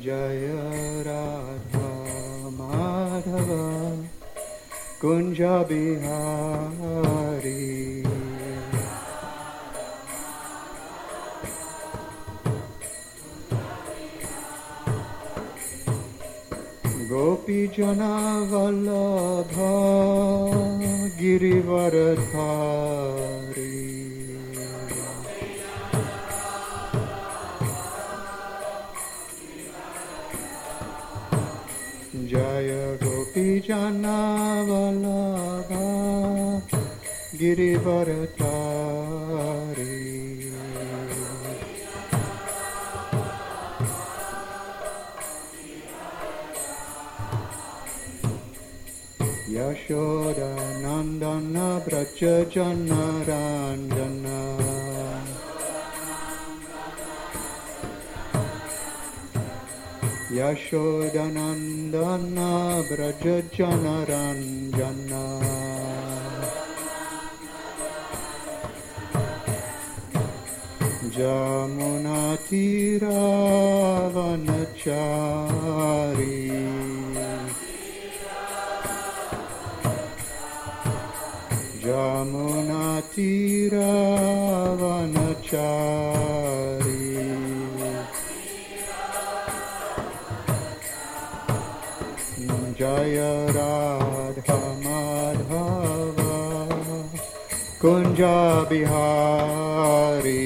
जय राधा माधव कुंज बिहारी। गोपी जना वल्लभ गिरिवरधारी। जय गोपी जना वल्लभ गिरिवरधारी। यशोदा नंदन ब्रज जन रंजन। यशोदा नंदन ब्रज जन रंजन। जमुना तीरावनचारी। जमुना तीरावनचारी। जय राधा माधव कुंज बिहारी।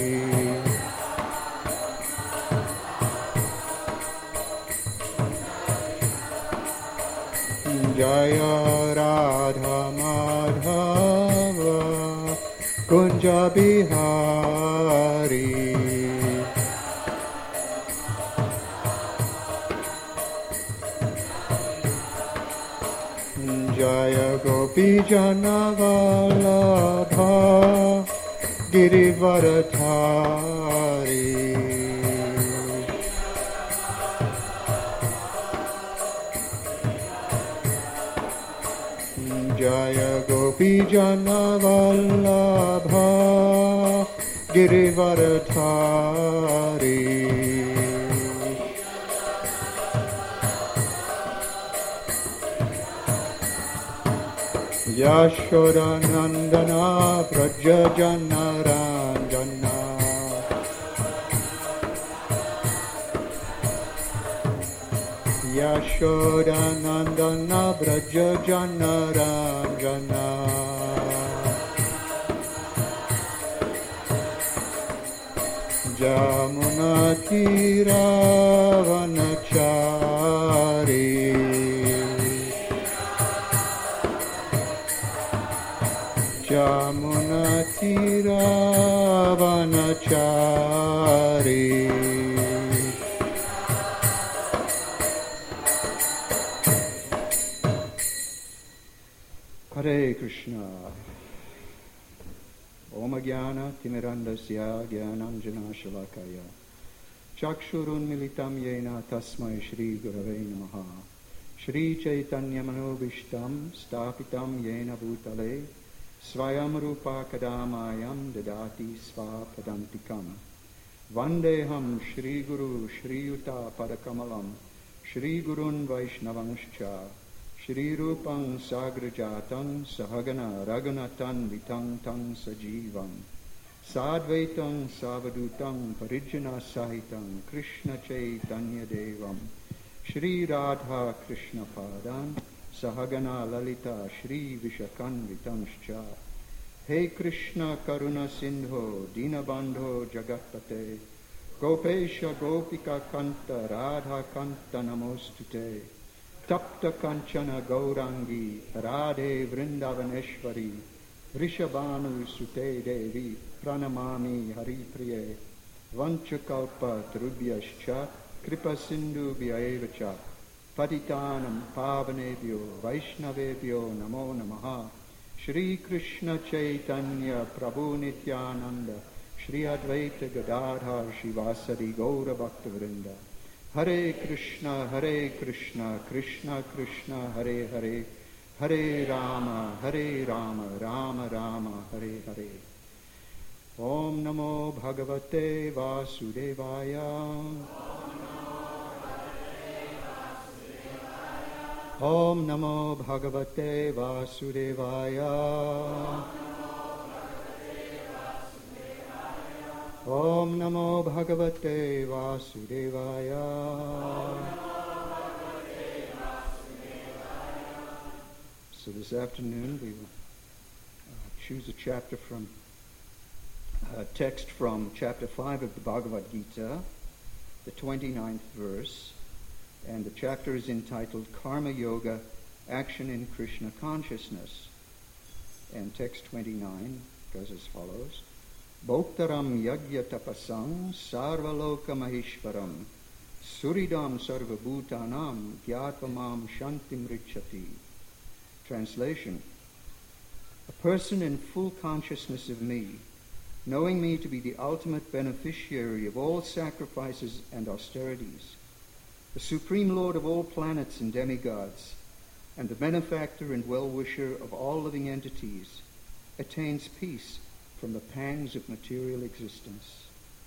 जय राधा माधव कुंज बिहारी। जय गोपी जन वल्लभ गिरिवरधारी। जय गोपी जन वल्लभ गिरिवरधारी। यशोदा नंदन ब्रज जन रंजन। यशोदा नंदन ब्रज जन रंजन। जमुना तीरावनचारी। जमुना तीरावनचारी। हरे कृष्णा। ओम ज्ञान तिमिरंधस्य ज्ञानांजनशलाकय चक्षुरुन्मीलितं येन तस्मै श्री गुरवे नमः। श्री चैतन्य मनोभीष्टं स्थापितं येन भूतले स्वयं रूपा कदा मायं ददाति स्वापदान्तिकम्। वन्देऽहं श्रीगुरु श्रीयुतापदकमलं श्रीगुरून् वैष्णवंश्च श्रीरूपं साग्रजातं सहगना रघुनाथान्वितं तं सजीवं साद्वैतं सावधूतं परिजनसहितं कृष्णचैतन्यदेवं श्रीराधा कृष्णपादान् सहगना ललिता श्रीविशाखान्वितंश्च। हे कृष्ण करुणा सिन्धो दीनबन्धो जगत्पते गोपेश गोपिका कान्त राधा कान्त नमोस्तुते। तप्त कांचन गौरांगी राधे वृंदावनेश्वरी वृषभानुसुते देवी प्रणमामि हरिप्रिये। वंशकल्पतरुभ्यश्च कृपासिन्धुभ्य एव च पतितानं पावनेभ्यो वैष्णवेभ्यो नमो नमः। श्री कृष्ण चैतन्य प्रभु नित्यानंद श्री अद्वैत गदाधर शिवासदि गौर भक्तवृंद। हरे कृष्ण कृष्ण कृष्ण हरे हरे हरे राम राम राम हरे हरे। ओम नमो भगवते वासुदेवाय। Om Namo Bhagavate Vasudevaya. Om Namo Bhagavate Vasudevaya. So this afternoon we will choose a chapter from text from chapter 5 of the Bhagavad Gita, the 29th verse, and the chapter is entitled Karma Yoga, Action in Krishna Consciousness. And text 29 goes as follows: Bhoktaram yagya tapasam sarvaloka mahishvaram suridam sarvabhutanam gyatvam shantim richati. Translation: a person in full consciousness of me, knowing me to be the ultimate beneficiary of all sacrifices and austerities, the supreme lord of all planets and demigods, and the benefactor and well-wisher of all living entities, attains peace from the pangs of material existence,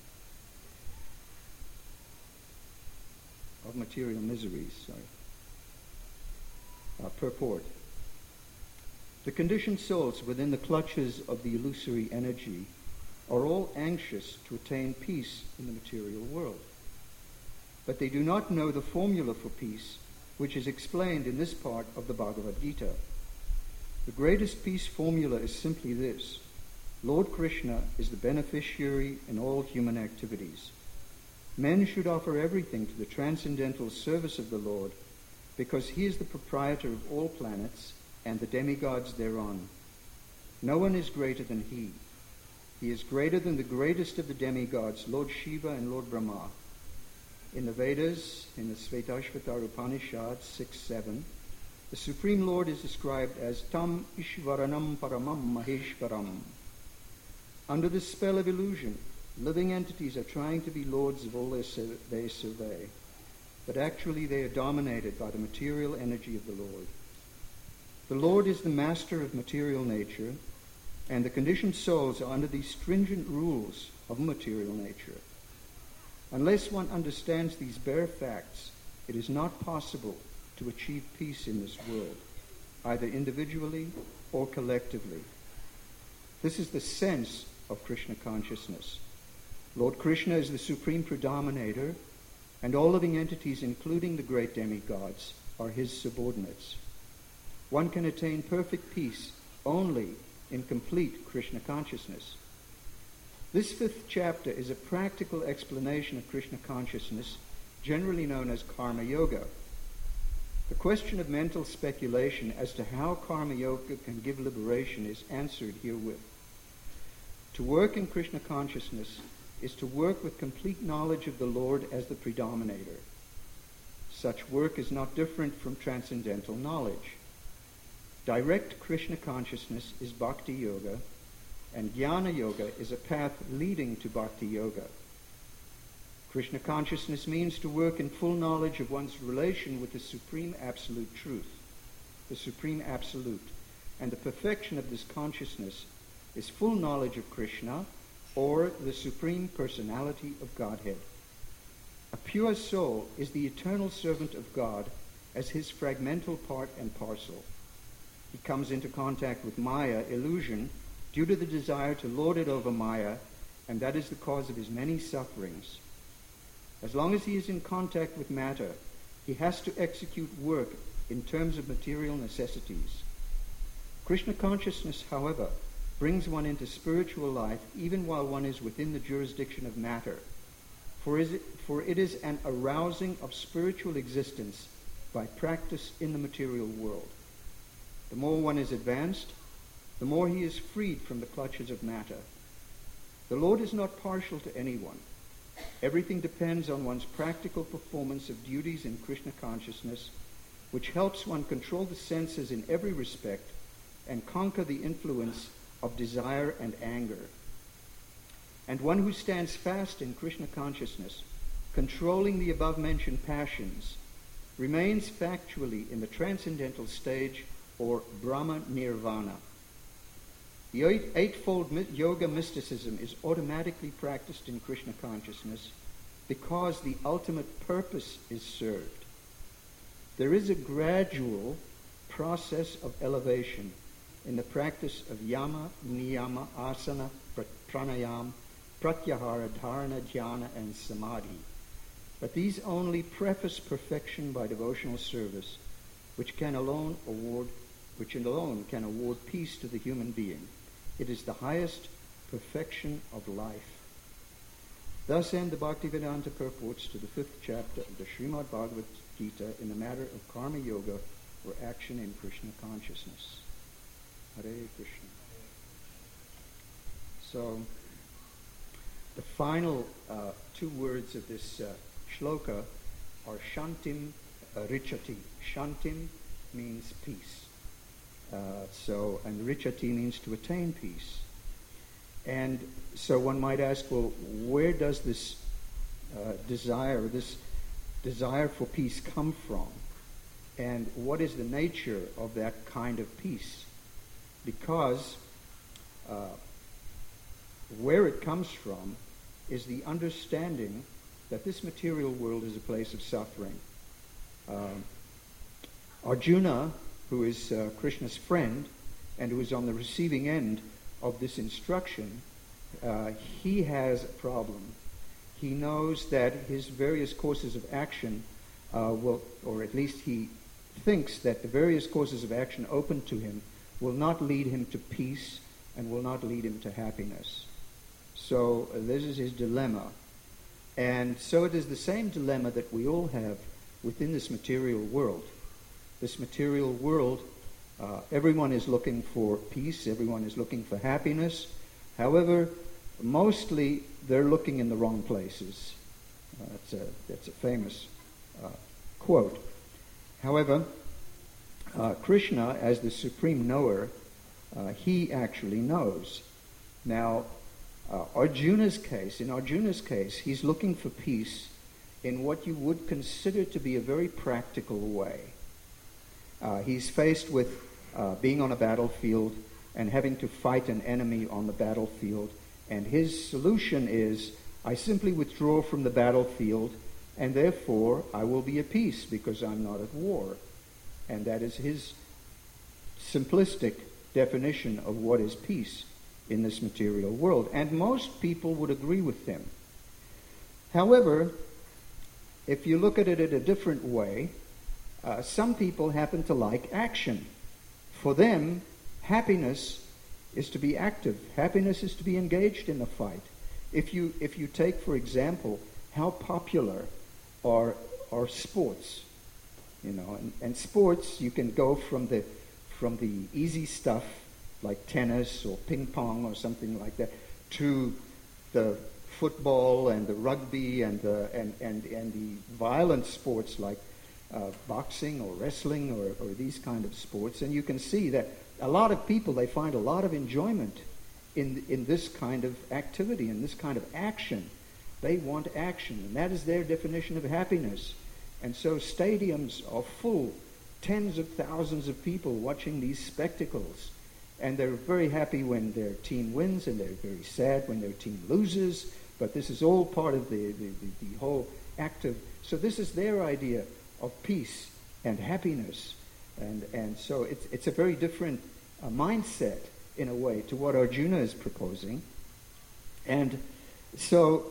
of material miseries. Purport: the conditioned souls within the clutches of the illusory energy are all anxious to attain peace in the material world. But they do not know the formula for peace, which is explained in this part of the Bhagavad Gita. The greatest peace formula is simply this: Lord Krishna is the beneficiary in all human activities. Men should offer everything to the transcendental service of the Lord, because he is the proprietor of all planets and the demigods thereon. No one is greater than he. He is greater than the greatest of the demigods, Lord Shiva and Lord Brahma. In the Vedas, in the Svetashvatara Upanishad 6-7, the Supreme Lord is described as Tam Ishvaranam Paramam Maheshwaram. Under the spell of illusion, living entities are trying to be lords of all they survey, but actually they are dominated by the material energy of the Lord. The Lord is the master of material nature, and the conditioned souls are under these stringent rules of material nature. Unless one understands these bare facts, it is not possible to achieve peace in this world, either individually or collectively. This is the sense of Krishna consciousness. Lord Krishna is the supreme predominator, and all living entities, including the great demigods, are his subordinates. One can attain perfect peace only in complete Krishna consciousness. This 5th chapter is a practical explanation of Krishna consciousness, generally known as Karma Yoga. The question of mental speculation as to how Karma Yoga can give liberation is answered herewith. To work in Krishna consciousness is to work with complete knowledge of the Lord as the predominator. Such work is not different from transcendental knowledge. Direct Krishna consciousness is Bhakti Yoga, and Jnana Yoga is a path leading to Bhakti Yoga. Krishna consciousness means to work in full knowledge of one's relation with the Supreme Absolute Truth, the Supreme Absolute, and the perfection of this consciousness is full knowledge of Krishna, or the Supreme Personality of Godhead. A pure soul is the eternal servant of God as his fragmental part and parcel. He comes into contact with Maya, illusion, due to the desire to lord it over Maya, and that is the cause of his many sufferings. As long as he is in contact with matter, he has to execute work in terms of material necessities. Krishna consciousness, however, brings one into spiritual life even while one is within the jurisdiction of matter, for it is an arousing of spiritual existence by practice in the material world. The more one is advanced, the more he is freed from the clutches of matter. The Lord is not partial to anyone. Everything depends on one's practical performance of duties in Krishna consciousness, which helps one control the senses in every respect and conquer the influence of desire and anger. And one who stands fast in Krishna consciousness, controlling the above-mentioned passions, remains factually in the transcendental stage or Brahma Nirvana. The eightfold yoga mysticism is automatically practiced in Krishna consciousness because the ultimate purpose is served. there is a gradual process of elevation in the practice of yama, niyama, asana, pranayama, pratyahara, dharana, jhana, and samadhi. But these only preface perfection by devotional service, which alone can award peace to the human being. It is the highest perfection of life. Thus end the Bhaktivedanta purports to the 5th chapter of the Srimad Bhagavad Gita in the matter of karma yoga, or action in Krishna consciousness. Hare Krishna. So, the final 2 words of this shloka are shantim richati. Shantim means peace. And richati means to attain peace. And so one might ask, well, where does this desire for peace come from? And what is the nature of that kind of peace? Because where it comes from is the understanding that this material world is a place of suffering. Arjuna, who is Krishna's friend and who is on the receiving end of this instruction, he has a problem. He knows that his various courses of action or at least he thinks that the various courses of action open to him will not lead him to peace and will not lead him to happiness. So this is his dilemma. And so it is the same dilemma that we all have within this material world. This material world, everyone is looking for peace, everyone is looking for happiness. However, mostly they're looking in the wrong places. That's a famous quote. However, Krishna, as the supreme knower, he actually knows. Now, in Arjuna's case, he's looking for peace in what you would consider to be a very practical way. He's faced with being on a battlefield and having to fight an enemy on the battlefield, and his solution is, I simply withdraw from the battlefield, and therefore I will be at peace because I'm not at war. And that is his simplistic definition of what is peace in this material world. And most people would agree with him. However, if you look at it in a different way, some people happen to like action. For them, happiness is to be active. Happiness is to be engaged in the fight. If you take, for example, how popular are sports, and sports, you can go from the easy stuff like tennis or ping pong or something like that to the football and the rugby and the violent sports like boxing or wrestling or these kind of sports. And you can see that a lot of people, they find a lot of enjoyment in this kind of activity, in this kind of action. They want action, and that is their definition of happiness. And so stadiums are full, tens of thousands of people watching these spectacles. And they're very happy when their team wins, and they're very sad when their team loses. But this is all part of the whole active. So this is their idea of peace and happiness. And so it's a very different mindset, in a way, to what Arjuna is proposing. And so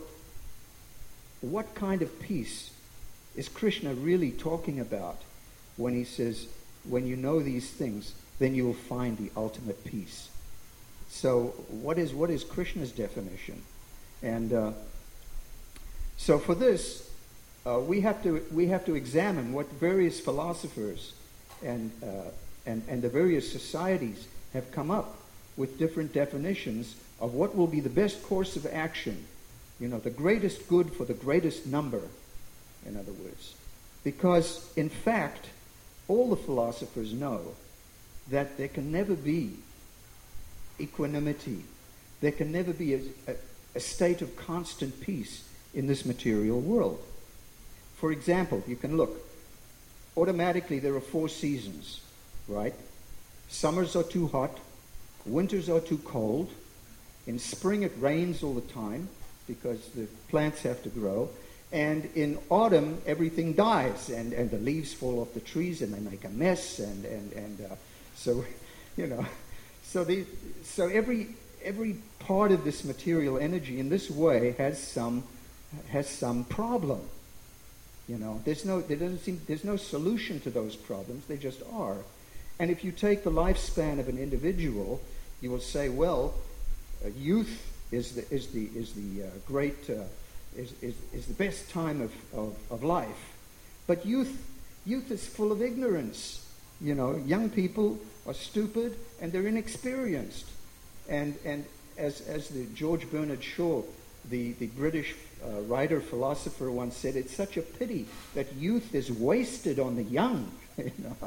what kind of peace is Krishna really talking about when he says, when you know these things, then you will find the ultimate peace? So what is Krishna's definition? And so for this, we have to examine what various philosophers and the various societies have come up with different definitions of what will be the best course of action. The greatest good for the greatest number, in other words. Because, in fact, all the philosophers know that there can never be equanimity. There can never be a state of constant peace in this material world. For example, you can look. Automatically, there are 4 seasons, right? Summers are too hot. Winters are too cold. In spring, it rains all the time because the plants have to grow. And in autumn, everything dies, and the leaves fall off the trees, and they make a mess, so, you know, so every part of this material energy in this way has some problem. You know, there's no solution to those problems. They just are. And if you take the lifespan of an individual, you will say, well, youth is the best time of life. But youth is full of ignorance. You know, young people are stupid and they're inexperienced. And as the George Bernard Shaw, the British writer philosopher, once said, it's such a pity that youth is wasted on the young. You know,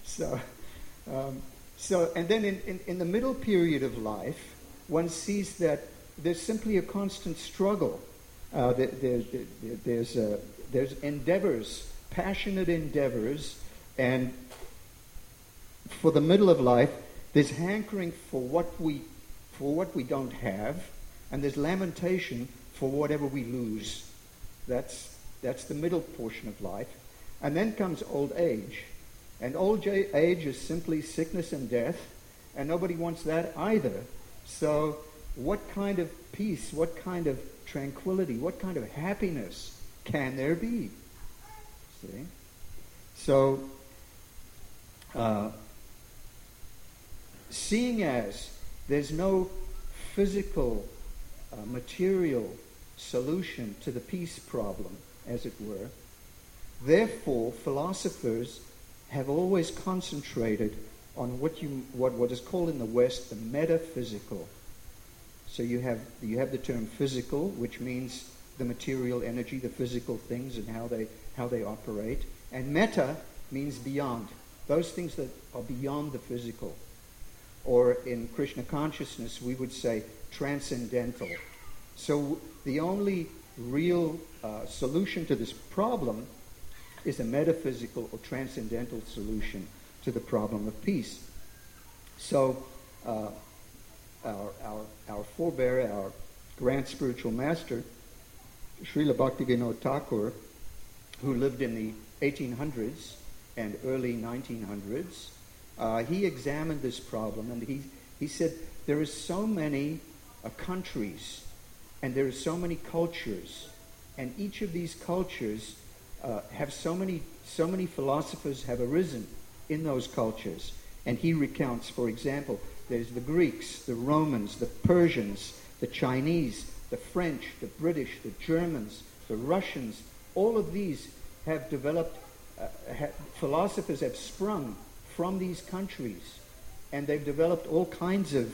so and then in the middle period of life, one sees that there's simply a constant struggle. There's endeavors, passionate endeavors, and for the middle of life, there's hankering for what we don't have, and there's lamentation for whatever we lose. That's the middle portion of life. And then comes old age. And old age is simply sickness and death, and nobody wants that either. So what kind of peace, what kind of tranquility, what kind of happiness can there be? See? So, seeing as there's no physical, material solution to the peace problem, as it were, therefore philosophers have always concentrated on what is called in the West the metaphysical. So you have the term physical, which means the material energy, the physical things and how they operate, and meta means beyond, those things that are beyond the physical. Or in Krishna consciousness, we would say transcendental. So the only real solution to this problem is a metaphysical or transcendental solution to the problem of peace. So our forebear, our grand spiritual master, Srila Bhaktivinoda Thakur, who lived in the 1800s and early 1900s, he examined this problem, and he said there are so many countries and there are so many cultures, and each of these cultures have so many philosophers have arisen in those cultures. And he recounts, for example, there's the Greeks, the Romans, the Persians, the Chinese, the French, the British, the Germans, the Russians. All of these have developed, philosophers have sprung from these countries, and they've developed all kinds of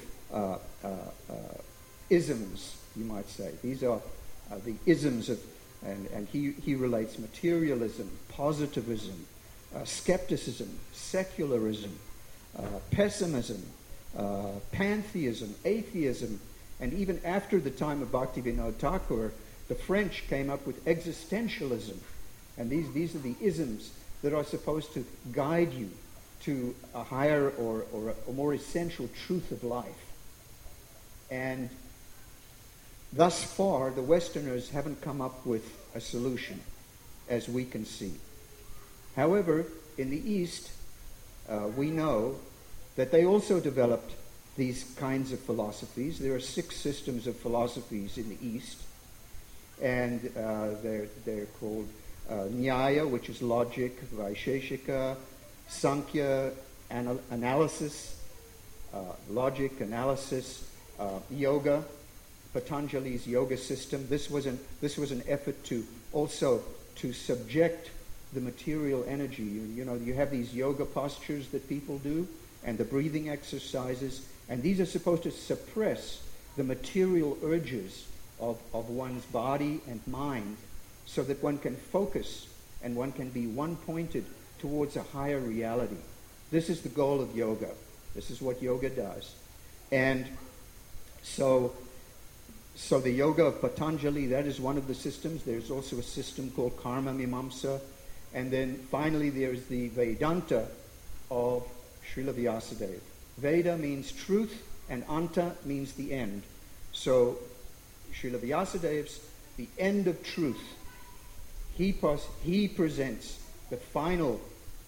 isms, you might say. These are the isms of, and he relates materialism, positivism, skepticism, secularism, pessimism, pantheism, atheism, and even after the time of Bhaktivinoda Thakur, the French came up with existentialism. And these are the isms that are supposed to guide you to a higher or a more essential truth of life. And thus far, the Westerners haven't come up with a solution, as we can see. However, in the East, we know that they also developed these kinds of philosophies. There are 6 systems of philosophies in the East, and they're called Nyaya, which is logic, Vaisheshika, Sankhya, analysis, logic, analysis, yoga, Patanjali's yoga system. This was an effort to also to subject the material energy. You know, you have these yoga postures that people do, and the breathing exercises, and these are supposed to suppress the material urges of one's body and mind, so that one can focus and one can be one-pointed towards a higher reality. This is the goal of yoga. This is what yoga does. And so the yoga of Patanjali, that is one of the systems. There's also a system called Karma Mimamsa. And then finally there's the Vedanta of Srila Vyasadeva. Veda means truth, and Anta means the end. So Srila Vyasadev's The End of Truth he presents the final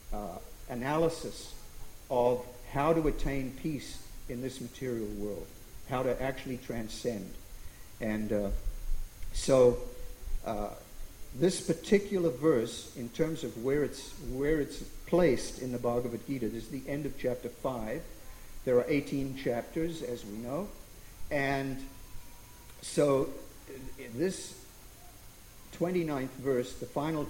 analysis of how to attain peace in this material world, how to actually transcend. And so this particular verse, in terms of where it's placed in the Bhagavad Gita, this is the end of chapter 5. There are 18 chapters, as we know. And so this 29th verse, the final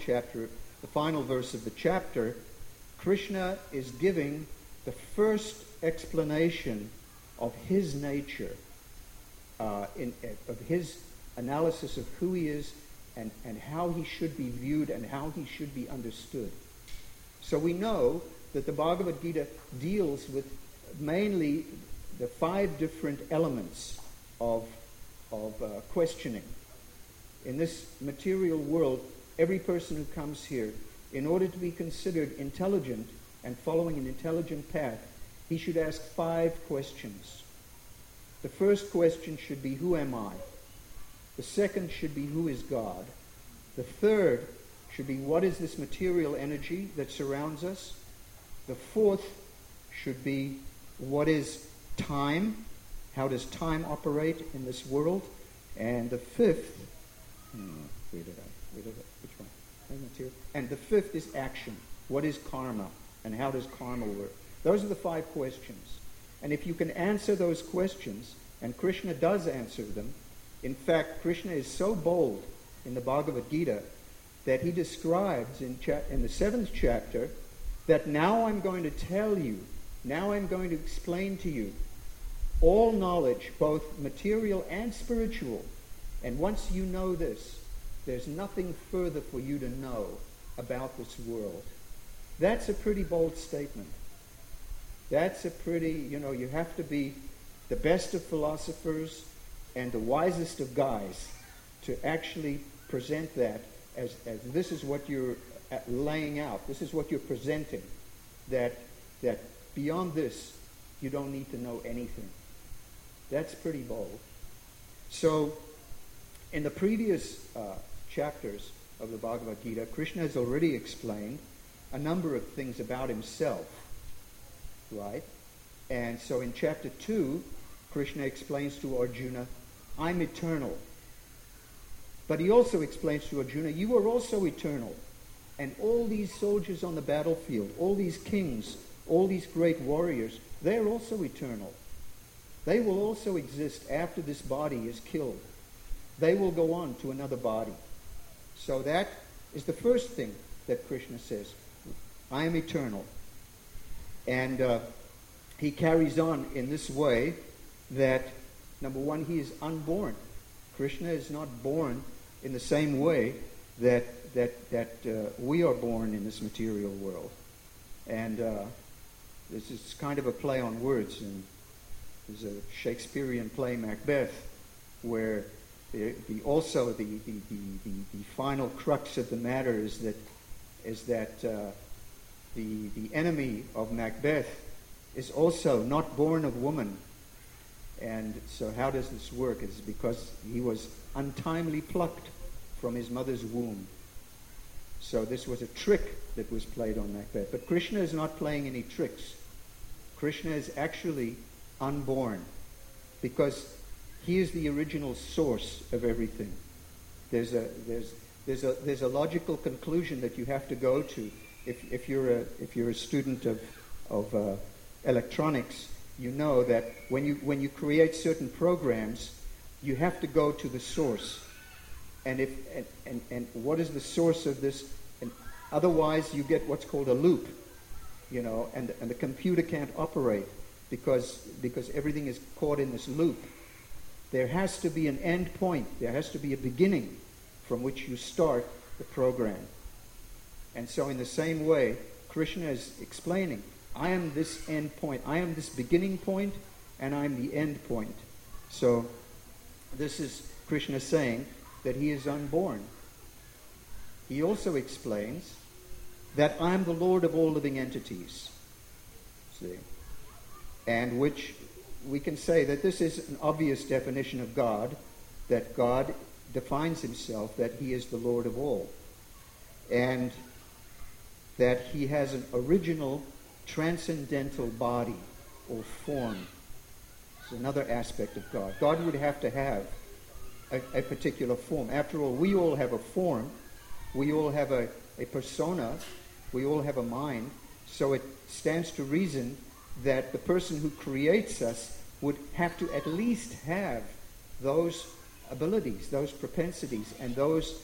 verse of the chapter, Krishna is giving the first explanation of his nature, of his analysis of who he is and how he should be viewed and how he should be understood. So we know that the Bhagavad Gita deals with mainly the 5 different elements of questioning. In this material world, every person who comes here, in order to be considered intelligent and following an intelligent path, he should ask 5 questions. The first question should be, who am I? The second should be, who is God? The third should be, what is this material energy that surrounds us? The fourth should be, what is time? How does time operate in this world? And the fifth, which one? Material. And the fifth is action. What is karma? And how does karma work? Those are the 5 questions. And if you can answer those questions, and Krishna does answer them, in fact, Krishna is so bold in the Bhagavad Gita that he describes in the 7th chapter that now I'm going to tell you, now I'm going to explain to you all knowledge, both material and spiritual. And once you know this, there's nothing further for you to know about this world. That's a pretty bold statement. That's a pretty, you have to be the best of philosophers and the wisest of guys to actually present that as this is what you're laying out. This is what you're presenting. That beyond this, you don't need to know anything. That's pretty bold. So, in the previous chapters of the Bhagavad Gita, Krishna has already explained a number of things about himself, right? And so in chapter 2, Krishna explains to Arjuna, I'm eternal. But he also explains to Arjuna, you are also eternal. And all these soldiers on the battlefield, all these kings, all these great warriors, they're also eternal. They will also exist after this body is killed. They will go on to another body. So that is the first thing that Krishna says. I am eternal. And he carries on in this way that, number one, he is unborn. Krishna is not born in the same way that we are born in this material world. And this is kind of a play on words. And there's a Shakespearean play, Macbeth, where the final crux of the matter is that the enemy of Macbeth is also not born of woman. And so how does this work? It's because he was untimely plucked from his mother's womb. So this was a trick that was played on Macbeth. But Krishna is not playing any tricks. Krishna is actually unborn because he is the original source of everything. There's a logical conclusion that you have to go to if you're a student of electronics. You know that when you create certain programs, you have to go to the source. And what is the source of this? And otherwise, you get what's called a loop, and the computer can't operate because everything is caught in this loop. There has to be an end point. There has to be a beginning from which you start the program. And so in the same way, Krishna is explaining, I am this end point. I am this beginning point, and I am the end point. So this is Krishna saying that he is unborn. He also explains that I am the Lord of all living entities. See? And which we can say that this is an obvious definition of God, that God defines himself that he is the Lord of all. and that he has an original transcendental body or form. It's another aspect of God. God would have to have a particular form. After all, we all have a form. We all have a persona. We all have a mind. So it stands to reason that the person who creates us would have to at least have those abilities, those propensities, and those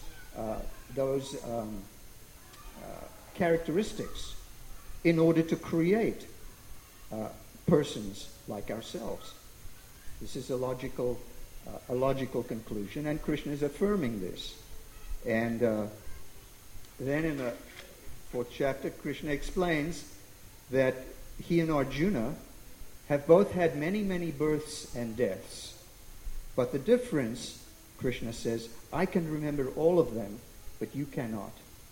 characteristics in order to create persons like ourselves. This is a logical conclusion, and Krishna is affirming this. And then in the 4th chapter, Krishna explains that he and Arjuna have both had many, many births and deaths. But the difference, Krishna says, I can remember all of them, but you cannot.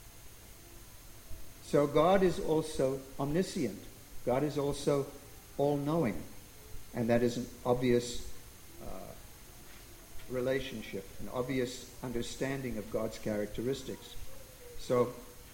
So God is also omniscient. God is also all-knowing. And that is an obvious relationship, an obvious understanding of God's characteristics. So,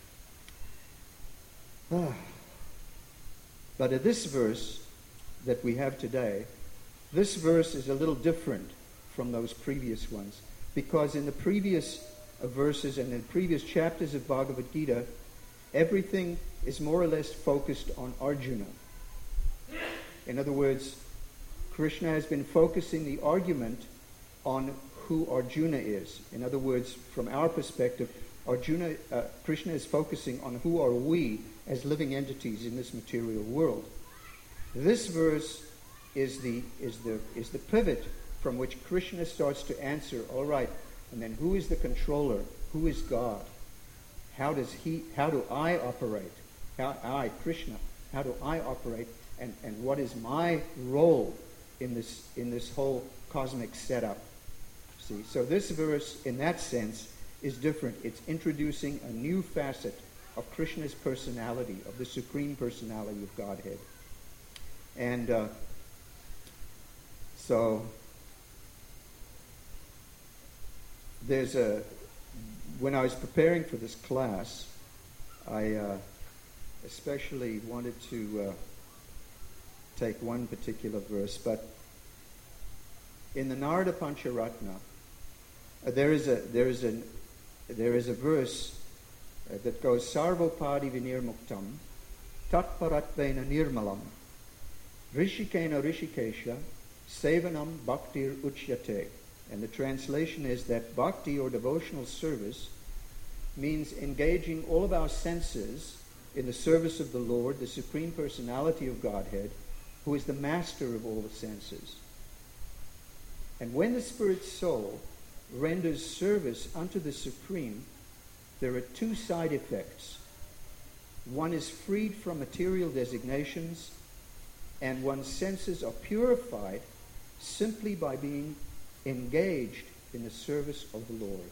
but in this verse that we have today, this verse is a little different from those previous ones, because in the previous verses and in previous chapters of Bhagavad Gita, everything is more or less focused on Arjuna. In other words, Krishna has been focusing the argument on who Arjuna is. In other words, from our perspective, Krishna is focusing on who are we as living entities in this material world. This verse is the pivot from which Krishna starts to answer, all right, and then who is the controller? Who is God? How do I operate? Krishna, how do I operate? And what is my role in this whole cosmic setup? See, so this verse, in that sense, is different. It's introducing a new facet of Krishna's personality, of the Supreme Personality of Godhead. And so when I was preparing for this class, I especially wanted to take one particular verse, but in the Narada Pancharatna, there is a verse that goes Sarvopadi Vinirmuktam Tatparatvena Nirmalam Rishikena Rishikesha Sevanam Bhaktir Uchyate. And the translation is that bhakti, or devotional service, means engaging all of our senses in the service of the Lord, the Supreme Personality of Godhead, who is the master of all the senses. And when the spirit soul renders service unto the Supreme, there are two side effects. One is freed from material designations, and one's senses are purified simply by being engaged in the service of the Lord.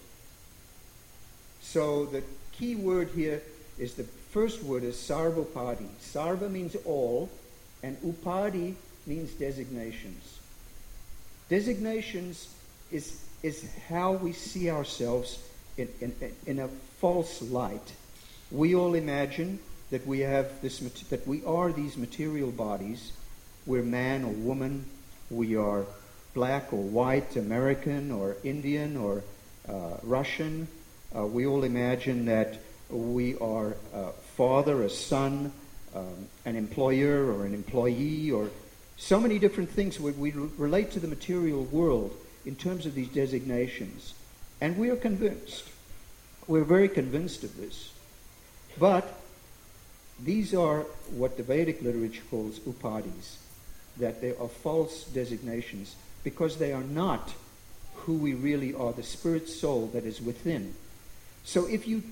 So the key word here is, the first word is sarvopadi. Sarva means all, and upadi means designations. Designations is how we see ourselves in a false light. We all imagine that we are these material bodies. We're man or woman. We are black or white, American or Indian or Russian. We all imagine that we are a father, a son, an employer or an employee, or so many different things. We relate to the material world in terms of these designations. And we are convinced. We're very convinced of this. But these are what the Vedic literature calls upadis, that they are false designations, because they are not who we really are, the spirit soul that is within. So if you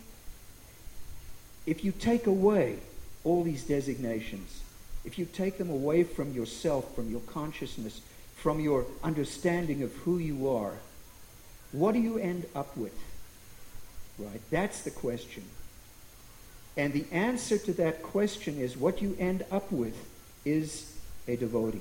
take away all these designations, if you take them away from yourself, from your consciousness, from your understanding of who you are, what do you end up with? Right? That's the question. And the answer to that question is, what you end up with is a devotee.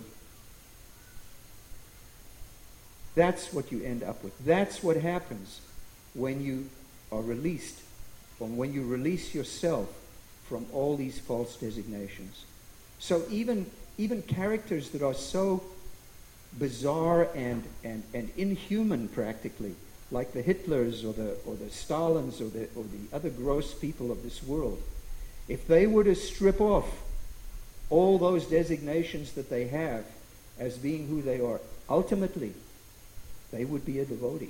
That's what you end up with. That's what happens when you are released when you release yourself from all these false designations. So even characters that are so bizarre and inhuman practically, like the Hitlers or the Stalins or the other gross people of this world, if they were to strip off all those designations that they have as being who they are, ultimately they would be a devotee.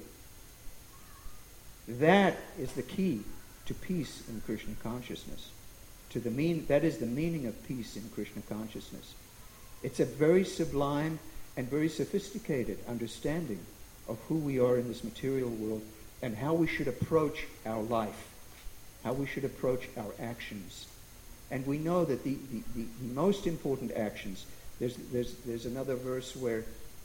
That is the key to peace in Krishna consciousness. That is the meaning of peace in Krishna consciousness. It's a very sublime and very sophisticated understanding of who we are in this material world and how we should approach our life, how we should approach our actions. And we know that the most important actions, there's another verse where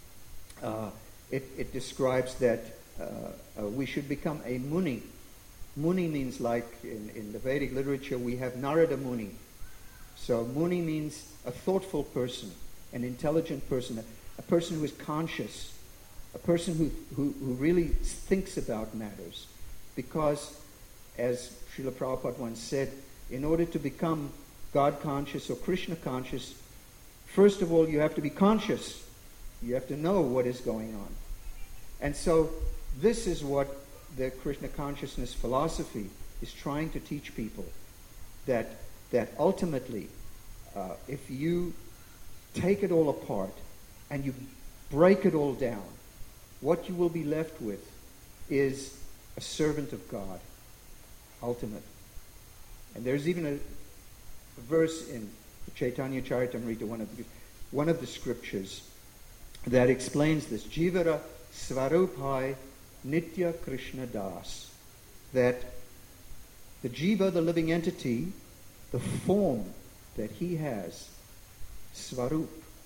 it describes that we should become a Muni. Muni means, like in the Vedic literature, we have Narada Muni. So Muni means a thoughtful person, an intelligent person, a person who is conscious, a person who really thinks about matters. Because, as Srila Prabhupada once said, in order to become God conscious or Krishna conscious, first of all you have to be conscious. You have to know what is going on. And so this is what the Krishna consciousness philosophy is trying to teach people, that ultimately, if you take it all apart and you break it all down, what you will be left with is a servant of God, ultimate. And there's even a verse in the Chaitanya Charitamrita, one of the scriptures, that explains this. Jivara Svarupai Nitya Krishna Das. That the jiva, the living entity, the form that he has, Svarup,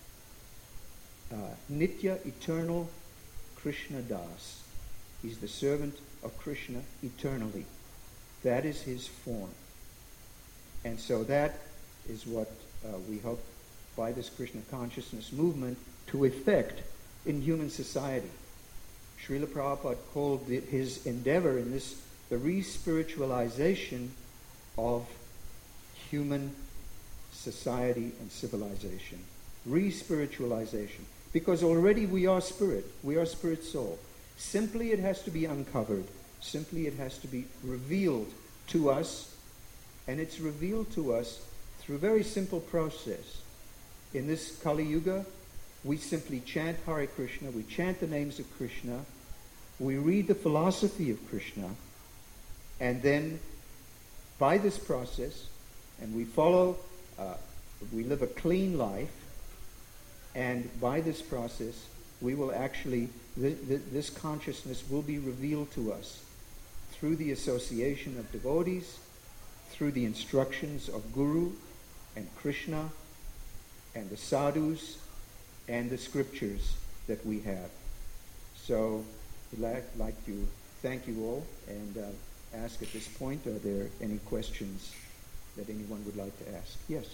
Nitya, eternal Krishna Das. He's the servant of Krishna eternally. That is his form. And so that is what we hope by this Krishna consciousness movement to effect in human society. Srila Prabhupada called his endeavor in this the re-spiritualization of human society and civilization. Re-spiritualization. Because already we are spirit. We are spirit soul. Simply it has to be uncovered. Simply it has to be revealed to us. And it's revealed to us through a very simple process. In this Kali Yuga, we simply chant Hare Krishna, we chant the names of Krishna, we read the philosophy of Krishna, and then by this process, and we follow, we live a clean life, and by this process, we will actually, this consciousness will be revealed to us through the association of devotees, through the instructions of Guru and Krishna and the sadhus and the scriptures that we have. So I'd like to thank you all and ask at this point, are there any questions that anyone would like to ask? Yes.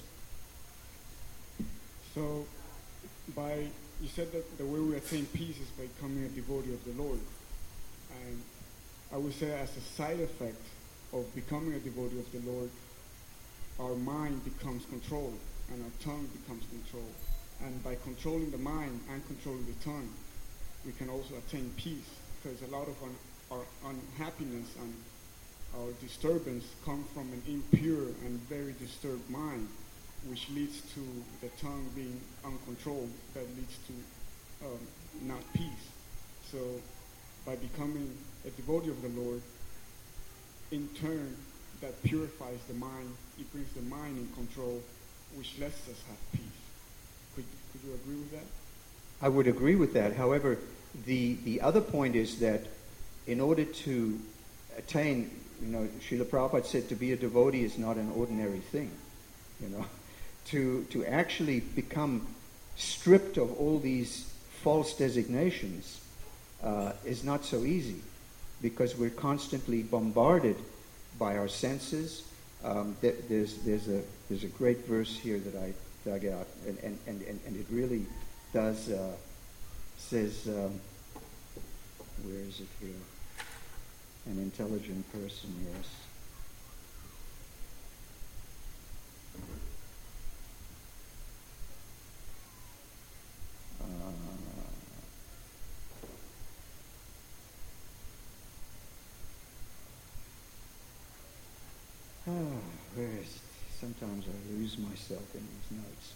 So you said that the way we attain peace is by becoming a devotee of the Lord. And I would say as a side effect of becoming a devotee of the Lord, our mind becomes controlled and our tongue becomes controlled. And by controlling the mind and controlling the tongue, we can also attain peace, because a lot of our unhappiness and our disturbance come from an impure and very disturbed mind, which leads to the tongue being uncontrolled, that leads to not peace. So by becoming a devotee of the Lord, in turn, that purifies the mind. It brings the mind in control, which lets us have peace. Could you agree with that? I would agree with that. However, the other point is that in order to attain, Srila Prabhupada said to be a devotee is not an ordinary thing. To actually become stripped of all these false designations is not so easy, because we're constantly bombarded by our senses. There's a great verse here that I dug out, and it really does says, where is it here? An intelligent person, yes. Where is it? Sometimes I lose myself in these notes.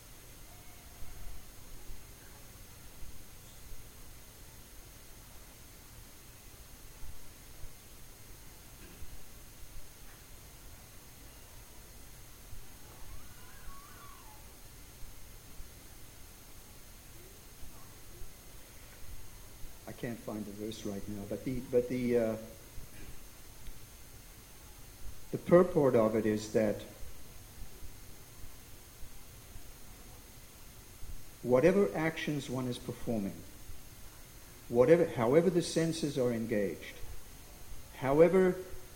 I can't find the verse right now, but the purport of it is that whatever actions one is performing, however the senses are engaged, however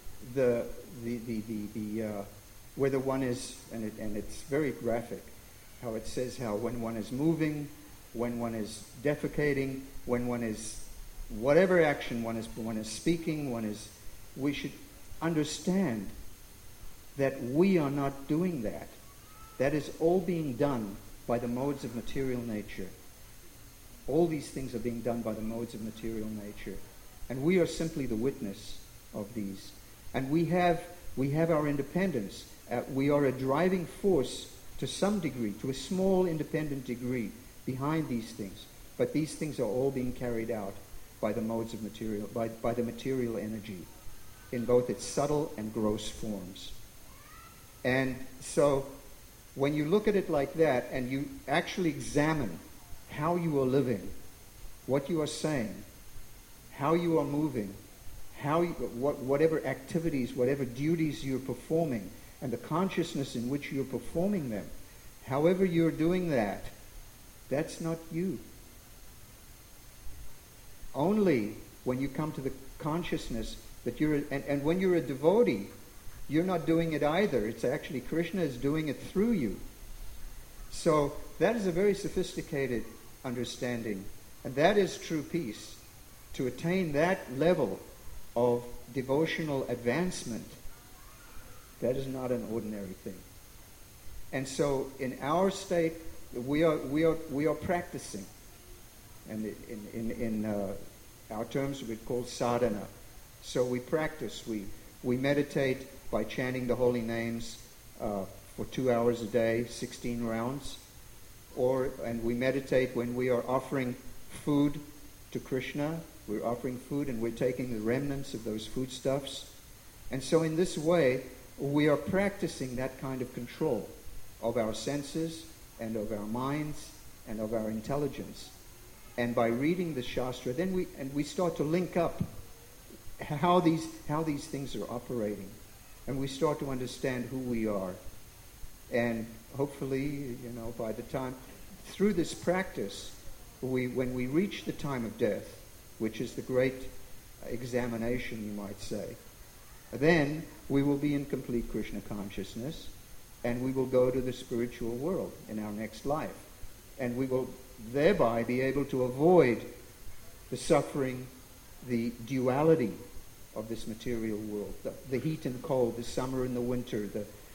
whether one is, and it's very graphic, how it says how when one is moving, when one is defecating, when one is, whatever action one is speaking, we should understand that we are not doing that. That is all being done by the modes of material nature. All these things are being done by the modes of material nature. And we are simply the witness of these. And we have our independence. We are a driving force to some degree, to a small independent degree, behind these things. But these things are all being carried out by the modes of material, by the material energy, in both its subtle and gross forms. And so, when you look at it like that, and you actually examine how you are living, what you are saying, how you are moving, whatever activities, whatever duties you're performing, and the consciousness in which you're performing them, however you're doing that, that's not you. Only when you come to the consciousness that you're, and when you're a devotee, you're not doing it either. It's actually Krishna is doing it through you. So that is a very sophisticated understanding. And that is true peace. To attain that level of devotional advancement, that is not an ordinary thing. And so in our state, we are practicing. And in our terms, we call sadhana. So we practice. We meditate by chanting the holy names for 2 hours a day, 16 rounds. And we meditate when we are offering food to Krishna. We're offering food and we're taking the remnants of those foodstuffs. And so in this way, we are practicing that kind of control of our senses and of our minds and of our intelligence. And by reading the Shastra, then we start to link up how these things are operating. And we start to understand who we are. And hopefully, by the time, through this practice, when we reach the time of death, which is the great examination, you might say, then we will be in complete Krishna consciousness, and we will go to the spiritual world in our next life. And we will thereby be able to avoid the suffering, the duality of this material world, the heat and cold, the summer and the winter,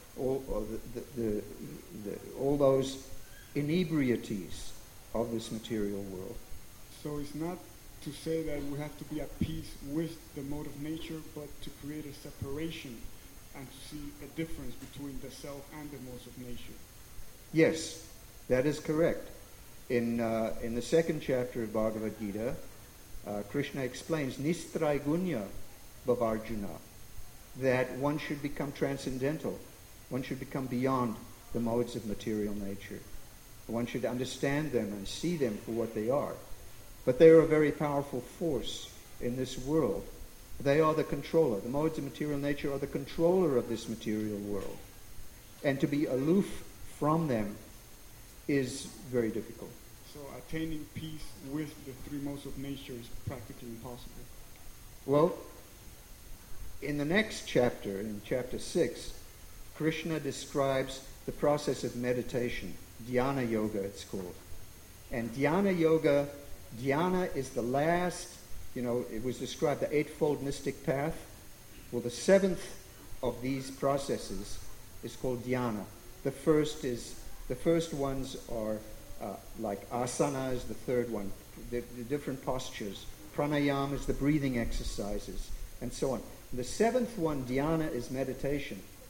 all those inebrieties of this material world. So it's not to say that we have to be at peace with the mode of nature, but to create a separation and to see a difference between the self and the modes of nature. Yes, that is correct. In the second chapter of Bhagavad Gita, Krishna explains Nistraigunya Bhavarjuna, that one should become transcendental. One should become beyond the modes of material nature. One should understand them and see them for what they are. But they are a very powerful force in this world. They are the controller. The modes of material nature are the controller of this material world. And to be aloof from them is very difficult. So attaining peace with the three modes of nature is practically impossible. Well, in the next chapter, in chapter 6, Krishna describes the process of meditation. Dhyana yoga, it's called. And dhyana yoga, dhyana is the last, it was described, the eightfold mystic path. Well, the seventh of these processes is called dhyana. The first ones are like asana is the third one, the different postures. Pranayama is the breathing exercises, and so on. The seventh one, dhyana, is meditation.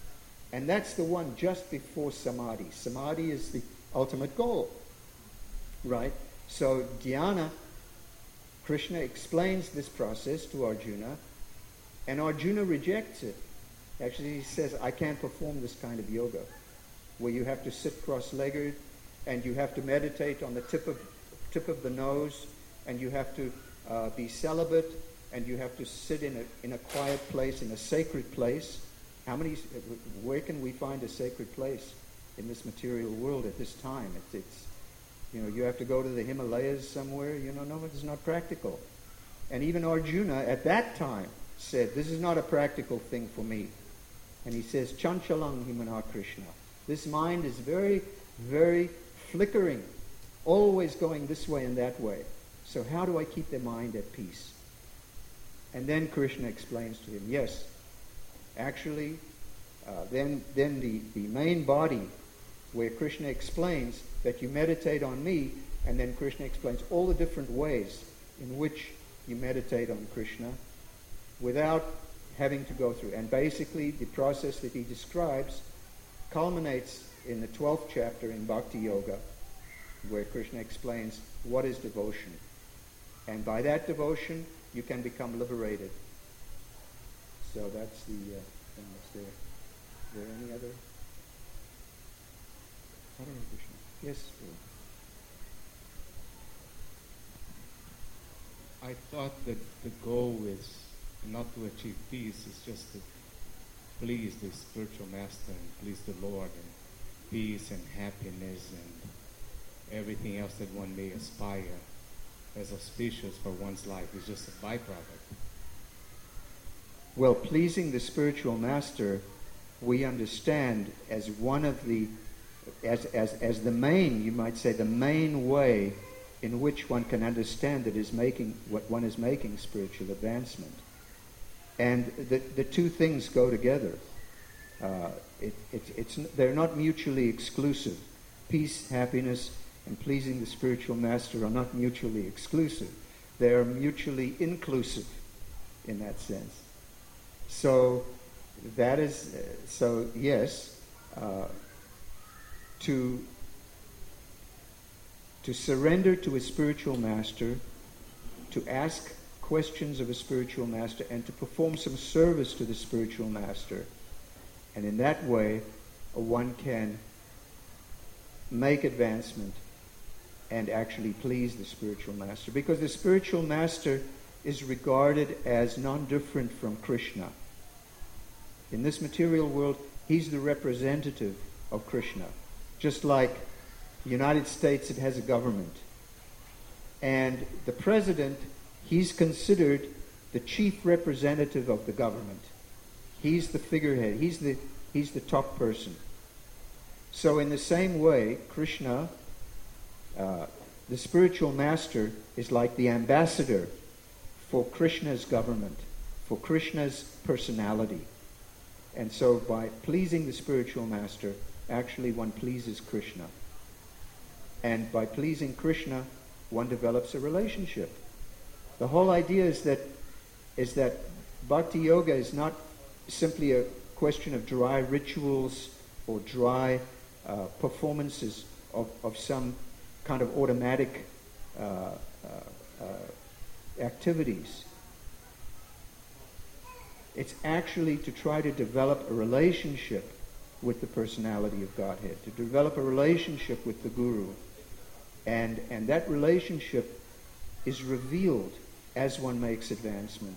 And that's the one just before Samadhi. Samadhi is the ultimate goal, right? So dhyana, Krishna explains this process to Arjuna, and Arjuna rejects it. Actually, he says, I can't perform this kind of yoga, where you have to sit cross-legged, and you have to meditate on the tip of the nose, and you have to be celibate, and you have to sit in a quiet place, in a sacred place. Where can we find a sacred place in this material world at this time? It's you have to go to the Himalayas somewhere. No, it's not practical. And even Arjuna at that time said, this is not a practical thing for me. And he says, Chanchalang himana Krishna. This mind is very, very flickering, always going this way and that way. So how do I keep the mind at peace? And then Krishna explains to him, yes, actually, then the main body, where Krishna explains that you meditate on me, and then Krishna explains all the different ways in which you meditate on Krishna without having to go through. And basically, the process that he describes culminates in the 12th chapter in Bhakti Yoga, where Krishna explains what is devotion. And by that devotion, you can become liberated. So that's the thing that's there. Is there any other? I don't know, Krishna. Yes. I thought that the goal is not to achieve peace, it's just to please the spiritual master and please the Lord, and peace and happiness and everything else that one may aspire as auspicious for one's life is just a byproduct. Well, pleasing the spiritual master, we understand as one of the, as the main, you might say, the main way in which one can understand that is making what one is making spiritual advancement. And the two things go together. They're not mutually exclusive. Peace, happiness, and pleasing the spiritual master are not mutually exclusive. They are mutually inclusive in that sense. So that is, yes, to surrender to a spiritual master, to ask questions of a spiritual master, and to perform some service to the spiritual master. And in that way, one can make advancement and actually please the spiritual master. Because the spiritual master is regarded as non-different from Krishna. In this material world, he's the representative of Krishna. Just like the United States, it has a government. And the president, he's considered the chief representative of the government. He's the figurehead. He's the top person. So in the same way, Krishna, the spiritual master, is like the ambassador for Krishna's government, for Krishna's personality. And so by pleasing the spiritual master, actually one pleases Krishna. And by pleasing Krishna, one develops a relationship. The whole idea is that Bhakti Yoga is not simply a question of dry rituals or dry performances of some kind of automatic activities. It's actually to try to develop a relationship with the personality of Godhead, to develop a relationship with the Guru. And that relationship is revealed as one makes advancement.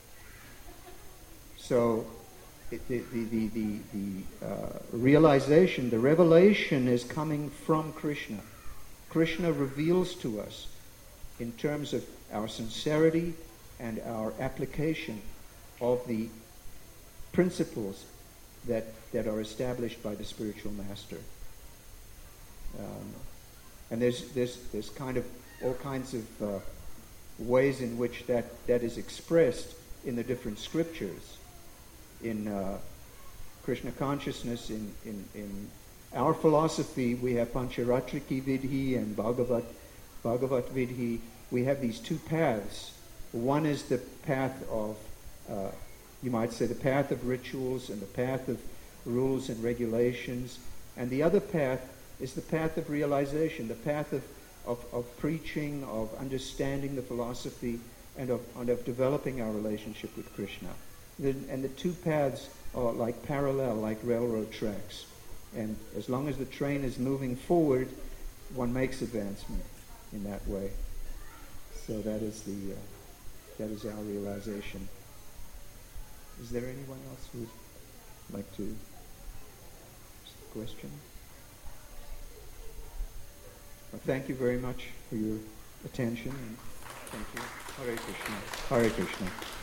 So the realization, the revelation is coming from Krishna. Krishna reveals to us in terms of our sincerity and our application of the principles that are established by the spiritual master. And there's kind of all kinds of ways in which that is expressed in the different scriptures. In Krishna consciousness, in our philosophy, we have Pancharatriki Vidhi and Bhagavat Vidhi. We have these two paths. One is the path of, you might say, the path of rituals and the path rules and regulations. And the other path is the path of realization, the path of preaching, of understanding the philosophy, and of developing our relationship with Krishna. And the two paths are like parallel, like railroad tracks. And as long as the train is moving forward, one makes advancement in that way. So that is our realization. Is there anyone else who would like to ask a question? Well, thank you very much for your attention, and thank you. Hare Krishna. Hare Krishna.